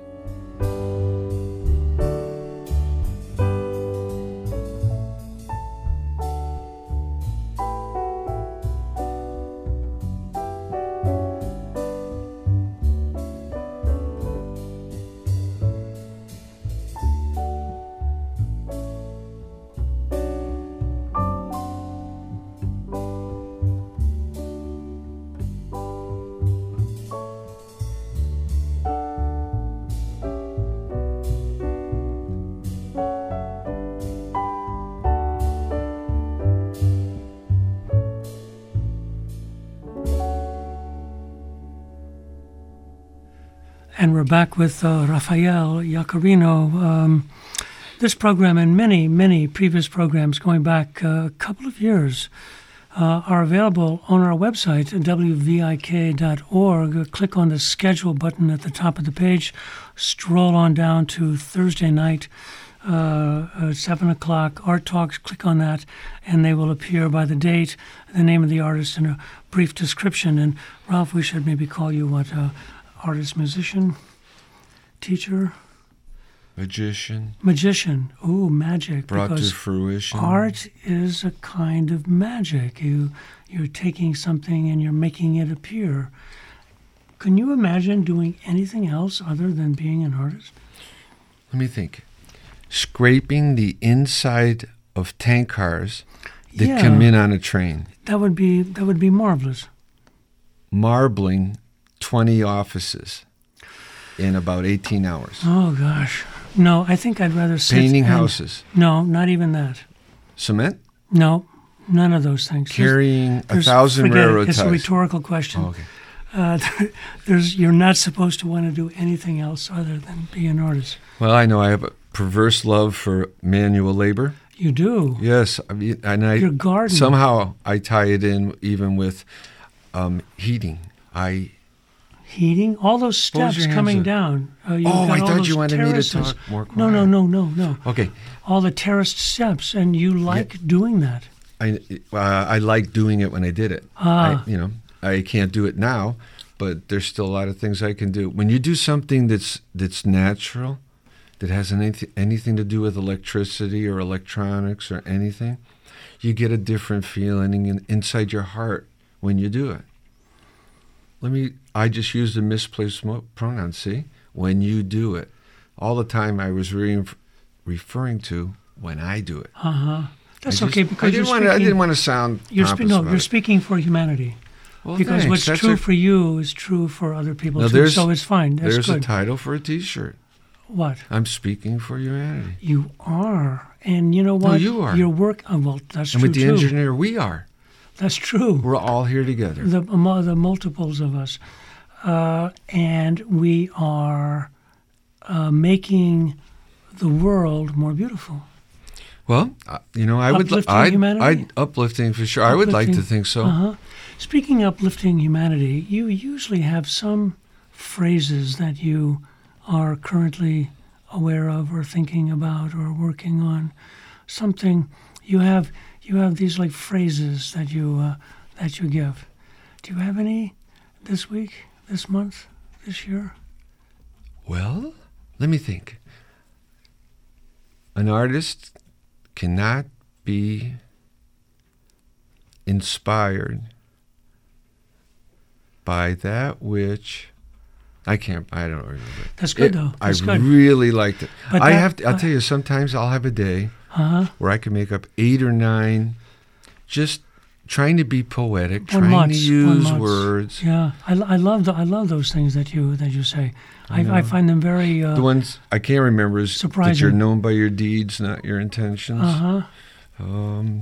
B: And we're back with uh, Rafael Iaccarino. Um, this program and many, many previous programs going back uh, a couple of years uh, are available on our website at w v i k dot org. Click on the schedule button at the top of the page. Stroll on down to Thursday night, uh, uh, seven o'clock, Art Talks. Click on that, and they will appear by the date, the name of the artist, and a brief description. And Ralph, we should maybe call you what? Uh, Artist, musician, teacher,
C: magician,
B: magician. Ooh, magic!
C: Brought
B: because
C: to fruition.
B: Art is a kind of magic. You you're taking something and you're making it appear. Can you imagine doing anything else other than being an artist?
C: Let me think. Scraping the inside of tank cars that
B: Yeah.
C: come in on a train.
B: That would be that would be marvelous.
C: Marbling twenty offices in about eighteen hours.
B: Oh gosh, no! I think I'd rather sit
C: Painting
B: and-
C: houses.
B: No, not even that.
C: Cement?
B: No, none of those things. There's-
C: Carrying a
B: there's-
C: thousand
B: forget it.
C: railroad
B: It's a
C: ties.
B: rhetorical question.
C: Oh, okay.
B: Uh, there's you're not supposed to want to do anything else other than be an artist.
C: Well, I know I have a perverse love for manual labor.
B: You do.
C: Yes, I mean, and I
B: Your garden.
C: somehow I tie it in even with um, heating. I
B: Heating, all those
C: What was
B: steps
C: your
B: coming
C: hands
B: down. Uh, you've
C: Oh,
B: got
C: I
B: all
C: thought
B: those
C: you wanted me to
B: terraces.
C: talk more
B: No, no,
C: quiet.
B: no, no, no.
C: okay.
B: All the terraced steps, and you like doing that.
C: I uh, I like doing it when I did it.
B: Ah.
C: I, you know, I can't do it now, but there's still a lot of things I can do. When you do something that's that's natural, that has anything anything to do with electricity or electronics or anything, you get a different feeling in, inside your heart when you do it. Let me. I just used a misplaced mo- pronoun. See, when you do it, all the time I was re- referring to when I do it.
B: Uh huh. That's
C: I just-
B: okay because
C: I
B: you're
C: didn't want
B: speaking.
C: to. I didn't want to sound.
B: you're spe-
C: pompous
B: no,
C: about
B: you're
C: it.
B: speaking for humanity.
C: Well,
B: because
C: thanks.
B: what's
C: That's
B: true
C: a-
B: for you is true for other people
C: Now,
B: too.
C: there's-
B: So it's fine. That's
C: There's
B: good.
C: a title for a T-shirt.
B: What?
C: I'm speaking for humanity.
B: You are, and you know what?
C: you are.
B: Your work. Oh, well, that's
C: And
B: true
C: with the
B: too.
C: engineer, we are.
B: That's true.
C: We're all here together.
B: The mo- the multiples of us, uh, and we are uh, making the world more beautiful.
C: Well, uh, you know, I would.
B: Uplifting
C: I'd,
B: humanity?
C: I'd uplifting for sure. I would like to
B: Uplifting.
C: think so.
B: Uh-huh. Speaking of uplifting humanity, you usually have some phrases that you are currently aware of or thinking about or working on. Something you have you have these like phrases that you uh, that you give. Do you have any this week, this month, this year?
C: Well, let me think. An artist cannot be inspired by that which I can't. I don't remember.
B: That's good
C: It-
B: though. That's
C: I
B: good.
C: really liked it.
B: But
C: I
B: that-
C: have. To, I'll
B: uh,
C: tell you. Sometimes I'll have a day
B: Uh-huh.
C: where I can make up eight or nine, just trying to be poetic,
B: One
C: trying
B: months,
C: to
B: one
C: use
B: months.
C: words.
B: Yeah, I, I love the, I love those things that you that you say.
C: I
B: I, I
C: know.
B: find them very uh
C: The ones I can't remember is that
B: Surprising.
C: you're known by your deeds, not your intentions.
B: huh.
C: Um,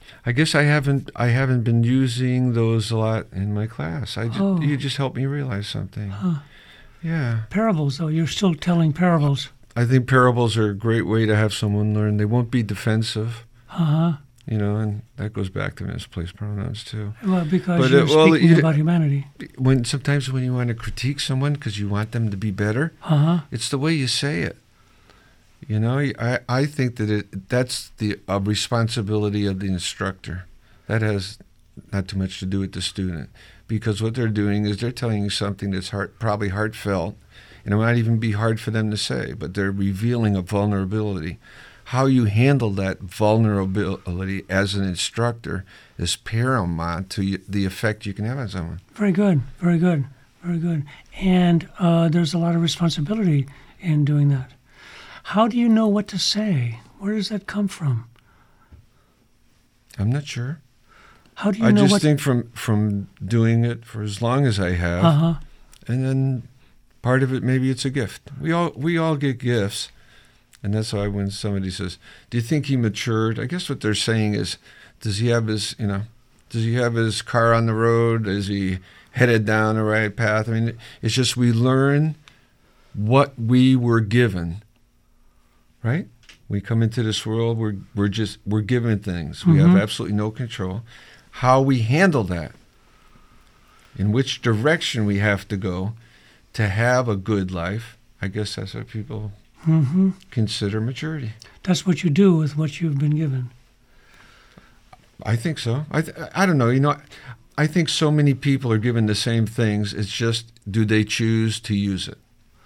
C: I guess I haven't I haven't been using those a lot in my class. I just,
B: Oh.
C: You just helped me realize something.
B: Huh.
C: Yeah.
B: Parables, though, you're still telling parables.
C: I think parables are a great way to have someone learn. They won't be defensive,
B: Uh-huh.
C: you know, and that goes back to misplaced pronouns too.
B: Well, because
C: But,
B: you're
C: uh, well,
B: speaking
C: you-
B: about humanity.
C: When sometimes when you want to critique someone because you want them to be better,
B: Uh-huh.
C: it's the way you say it. You know, I, I think that it that's the uh, responsibility of the instructor. That has not too much to do with the student, because what they're doing is they're telling you something that's heart, probably heartfelt, and it might even be hard for them to say, but they're revealing a vulnerability. How you handle that vulnerability as an instructor is paramount to y- the effect you can have on someone.
B: Very good, very good, very good. And uh, there's a lot of responsibility in doing that. How do you know what to say? Where does that come from?
C: I'm not sure.
B: How do you
C: I
B: know
C: just
B: what...
C: think from from doing it for as long as I have,
B: Uh-huh.
C: and then part of it maybe it's a gift. We all we all get gifts, and that's why when somebody says, "Do you think he matured?" I guess what they're saying is, does he have his you know, does he have his car on the road? Is he headed down the right path? I mean, it's just we learn what we were given, right? We come into this world, we're we're just we're given things. We
B: Mhm.
C: have absolutely no control. How we handle that, in which direction we have to go to have a good life, I guess that's what people
B: Mm-hmm.
C: consider maturity.
B: That's what you do with what you've been given.
C: I think so. I th- I don't know. You know, I think so many people are given the same things. It's just, do they choose to use it?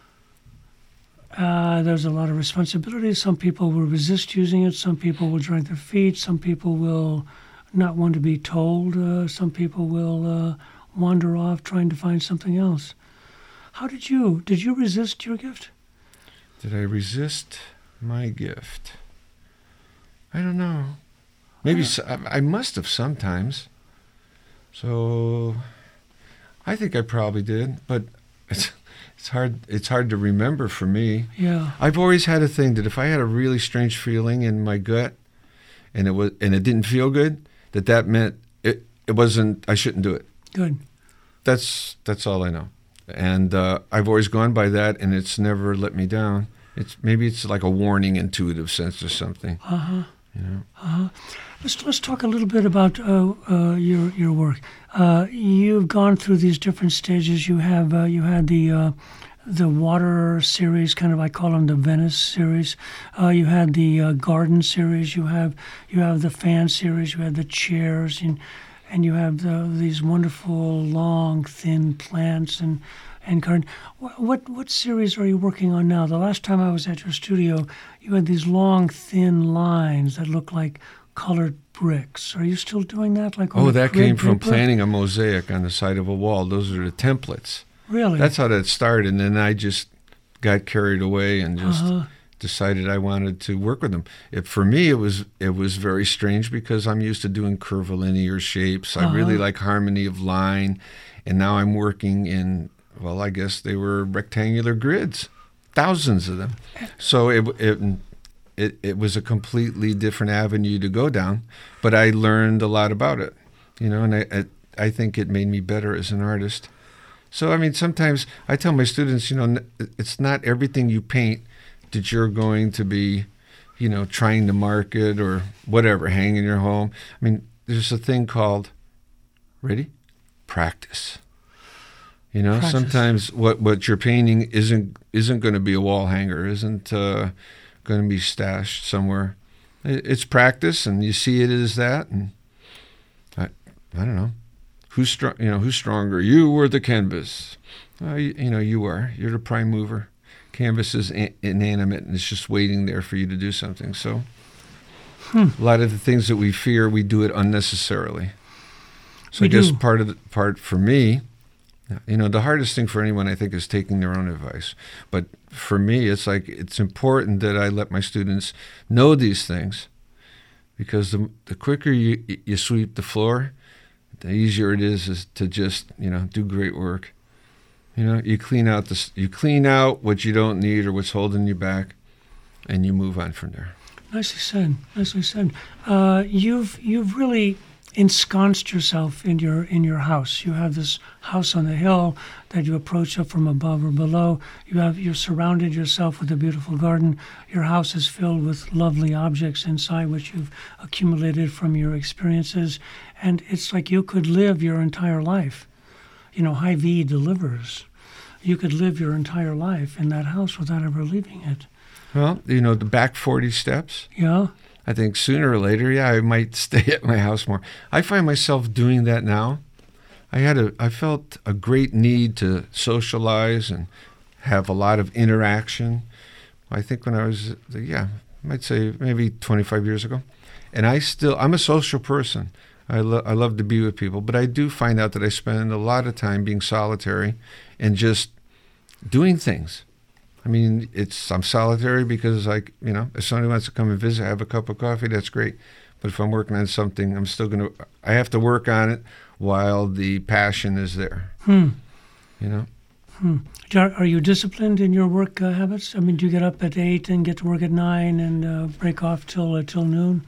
B: Uh, there's a lot of responsibility. Some people will resist using it. Some people will drag their feet. Some people will not want to be told. Uh, some people will uh, wander off trying to find something else. How did you? Did you resist your gift?
C: Did I resist my gift? I don't know. Maybe
B: Yeah.
C: s I I must have sometimes. So I think I probably did, but it's it's hard it's hard to remember for me.
B: Yeah.
C: I've always had a thing that if I had a really strange feeling in my gut and it was and it didn't feel good, that that meant it it wasn't I shouldn't do it.
B: Good.
C: That's that's all I know. And uh, I've always gone by that, and it's never let me down. It's maybe it's like a warning, intuitive sense or something.
B: Uh huh.
C: You know.
B: Uh-huh. Let's let's talk a little bit about uh, uh, your your work. Uh, you've gone through these different stages. You have uh, you had the uh, the water series, kind of I call them the Venice series. Uh, you had the uh, garden series. You have you have the fan series. You had the chairs, and and you have the, these wonderful long thin plants and and garden. What, what what series are you working on now? The last time I was at your studio, you had these long thin lines that look like colored bricks. Are you still doing that? Like on
C: Oh,
B: a
C: that
B: grid
C: came from
B: paper?
C: planting a mosaic on the side of a wall. Those are the templates.
B: Really?
C: That's how that started, and then I just got carried away and just
B: Uh-huh.
C: decided I wanted to work with them. It, for me, it was it was very strange because I'm used to doing curvilinear shapes. I really
B: Uh-huh.
C: like harmony of line, and now I'm working in, well, I guess they were rectangular grids, thousands of them. So it it it, it was a completely different avenue to go down, but I learned a lot about it, you know, and I I, I think it made me better as an artist. So, I mean, sometimes I tell my students, you know, n- it's not everything you paint that you're going to be, you know, trying to market or whatever, hang in your home. I mean, there's a thing called, ready? Practice. You know,
B: Practice.
C: sometimes what, what you're painting isn't isn't going to be a wall hanger, isn't uh, going to be stashed somewhere. It, it's practice, and you see it as that, and I, I don't know. Who's strong? You know, who's stronger, you or the canvas? Uh, you, you know, you are. You're the prime mover. Canvas is in- inanimate, and it's just waiting there for you to do something. So,
B: Hmm.
C: a lot of the things that we fear, we do it unnecessarily. So,
B: We
C: I guess
B: do.
C: part of the part for me, you know, the hardest thing for anyone, I think, is taking their own advice. But for me, it's like it's important that I let my students know these things, because the the quicker you you sweep the floor, the easier it is, is to just, you know, do great work. You know, you clean out this, you clean out what you don't need or what's holding you back, and you move on from there.
B: Nicely said. Nicely said. Uh, you've you've really ensconced yourself in your in your house. You have this house on the hill that you approach up from above or below. You have you're surrounded yourself with a beautiful garden. Your house is filled with lovely objects inside which you've accumulated from your experiences, and it's like you could live your entire life. You know, Hy-Vee delivers. You could live your entire life in that house without ever leaving it.
C: Well, you know, the back forty steps.
B: Yeah.
C: I think sooner or later, yeah, I might stay at my house more. I find myself doing that now. I had a, I felt a great need to socialize and have a lot of interaction. I think when I was, yeah, I might say maybe twenty-five years ago. And I still, I'm a social person. I, lo- I love to be with people, but I do find out that I spend a lot of time being solitary and just doing things. I mean, it's I'm solitary because, like, you know, if somebody wants to come and visit, have a cup of coffee, that's great. But if I'm working on something, I'm still going to, I have to work on it while the passion is there.
B: Hmm.
C: You know?
B: Hmm. Are, are you disciplined in your work uh, habits? I mean, do you get up at eight and get to work at nine and uh, break off till uh, till noon?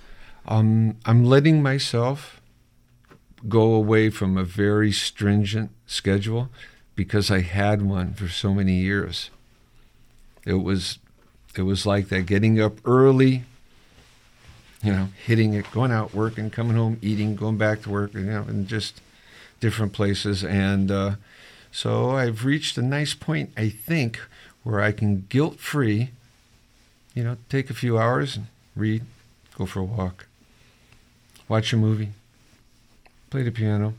C: Um, I'm letting myself go away from a very stringent schedule because I had one for so many years. It was, it was like that, getting up early, you know, hitting it, going out, working, coming home, eating, going back to work, you know, in just different places. And uh, so I've reached a nice point, I think, where I can guilt-free, you know, take a few hours and read, go for a walk, watch a movie, play the piano.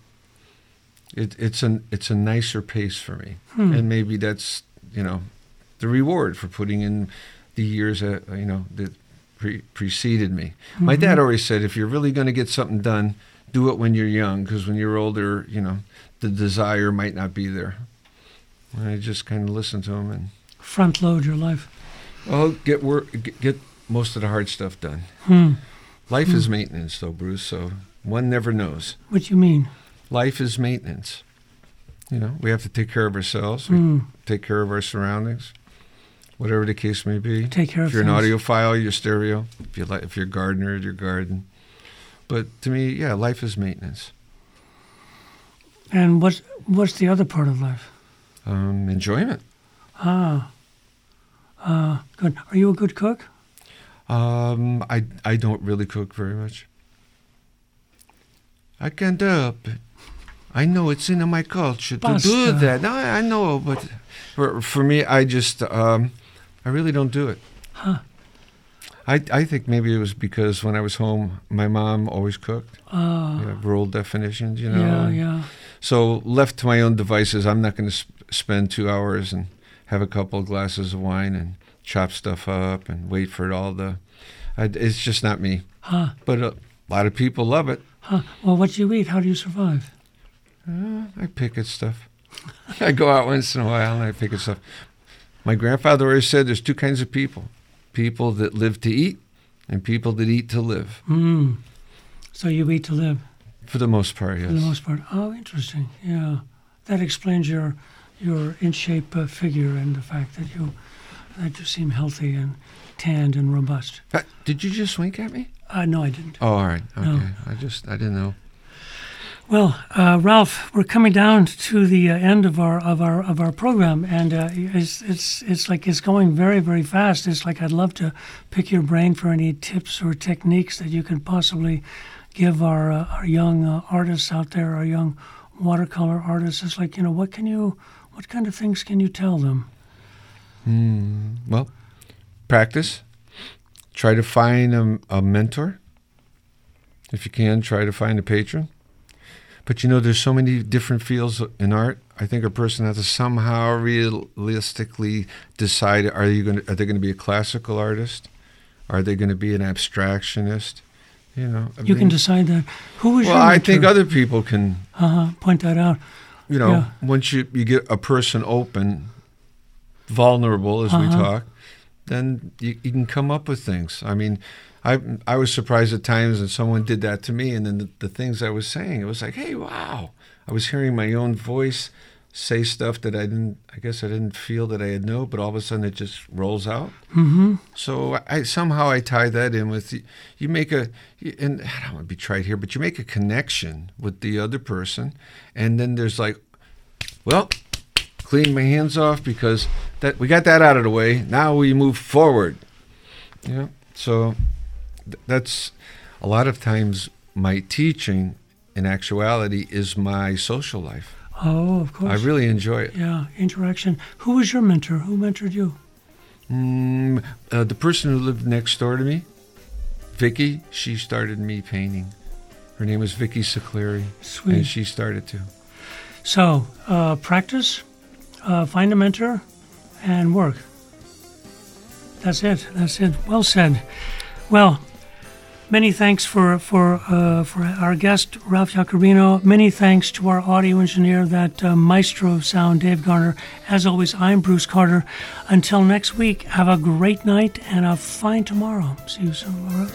C: It, it's an it's a nicer pace for me.
B: Hmm.
C: And maybe that's, you know, the reward for putting in the years, uh, you know, that pre- preceded me. Mm-hmm. My dad always said, if you're really going to get something done, do it when you're young, because when you're older, you know, the desire might not be there. And I just kind of listened to him and
B: front load your life.
C: Well, get work, get, get most of the hard stuff done.
B: Hmm.
C: Life
B: hmm.
C: is maintenance, though, Bruce. So one never knows.
B: What do you mean?
C: Life is maintenance. You know, we have to take care of ourselves. We
B: Hmm.
C: take care of our surroundings. Whatever the case may be.
B: Take care of
C: If you're
B: things.
C: an audiophile, your stereo. If you like, if you're a gardener, your garden. But to me, yeah, life is maintenance.
B: And what's what's the other part of life?
C: Um, enjoyment.
B: Ah, uh, good. Are you a good cook?
C: Um, I I don't really cook very much. I can't help it. I know it's in my culture to
B: Pasta.
C: do that. No, I know, but for for me, I just um, I really don't do it.
B: Huh.
C: I I think maybe it was because when I was home, my mom always cooked.
B: Uh,
C: You know, rural definitions, you know.
B: yeah,
C: and
B: yeah.
C: So left to my own devices, I'm not going to sp- spend two hours and have a couple of glasses of wine and chop stuff up and wait for it all to. I, it's just not me.
B: Huh.
C: But a lot of people love it.
B: Huh. Well, what do you eat? How do you survive?
C: Uh, I pick at stuff. I go out once in a while and I pick at stuff. My grandfather always said there's two kinds of people. People that live to eat and people that eat to live.
B: Mm. So you eat to live,
C: For the most part, yes.
B: for the most part. Oh, interesting. Yeah, that explains your your in shape uh, figure and the fact that you that you seem healthy and tanned and robust.
C: Uh, did you just wink at me?
B: Uh, no, I didn't.
C: Oh, all right. Okay.
B: No.
C: I just, I didn't know.
B: Well, uh, Ralph, we're coming down to the uh, end of our of our of our program, and uh, it's it's it's like it's going very very fast. It's like I'd love to pick your brain for any tips or techniques that you could possibly give our uh, our young uh, artists out there, our young watercolor artists. It's like, you know, what can you, what kind of things can you tell them?
C: Mm, well, practice. Try to find a, a mentor. If you can, try to find a patron. But you know, there's so many different fields in art. I think a person has to somehow realistically decide: Are you going? To, are they going to be a classical artist? Are they going to be an abstractionist? You know, I
B: You
C: mean,
B: can decide that. Who was
C: Well,
B: your
C: I
B: mentor?
C: think other people can.
B: Uh-huh. Point that out.
C: You know,
B: Yeah.
C: once you, you get a person open, vulnerable as we
B: Uh-huh.
C: talk, then you, you can come up with things. I mean, I I was surprised at times that someone did that to me, and then the, the things I was saying, it was like, hey, wow. I was hearing my own voice say stuff that I didn't, I guess I didn't feel that I had know, but all of a sudden it just rolls out.
B: Mm-hmm.
C: So I somehow I tie that in with, the, you make a, and I don't want to be trite here, but you make a connection with the other person, and then there's like, well, clean my hands off because that we got that out of the way. Now we move forward. Yeah. So th- that's a lot of times my teaching in actuality is my social life.
B: Oh, of course.
C: I really enjoy it.
B: Yeah, interaction. Who was your mentor? Who mentored you?
C: Mm, uh, the person who lived next door to me, Vicky, she started me painting. Her name was Vicky Sicleri.
B: Sweet.
C: And she started too.
B: So, uh, practice, uh, find a mentor, and work. That's it. That's it. Well said. Well, many thanks for for uh, for our guest, Ralph Iaccarino. Many thanks to our audio engineer, that uh, maestro of sound, Dave Garner. As always, I'm Bruce Carter. Until next week, have a great night and a fine tomorrow. See you soon, Laura.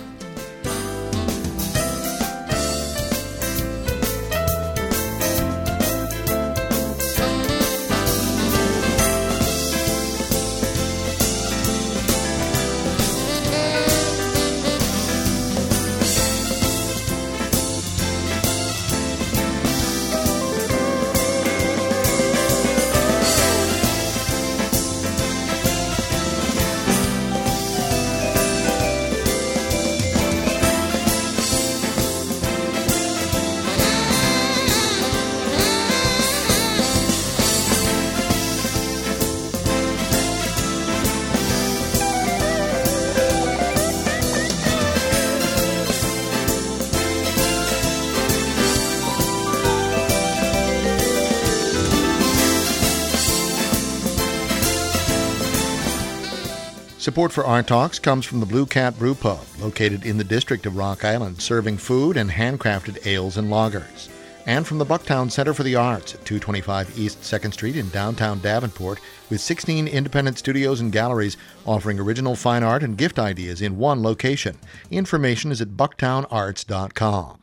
A: Support for Art Talks comes from the Blue Cat Brew Pub, located in the district of Rock Island, serving food and handcrafted ales and lagers. And from the Bucktown Center for the Arts at two twenty-five East second Street in downtown Davenport, with sixteen independent studios and galleries offering original fine art and gift ideas in one location. Information is at bucktown arts dot com.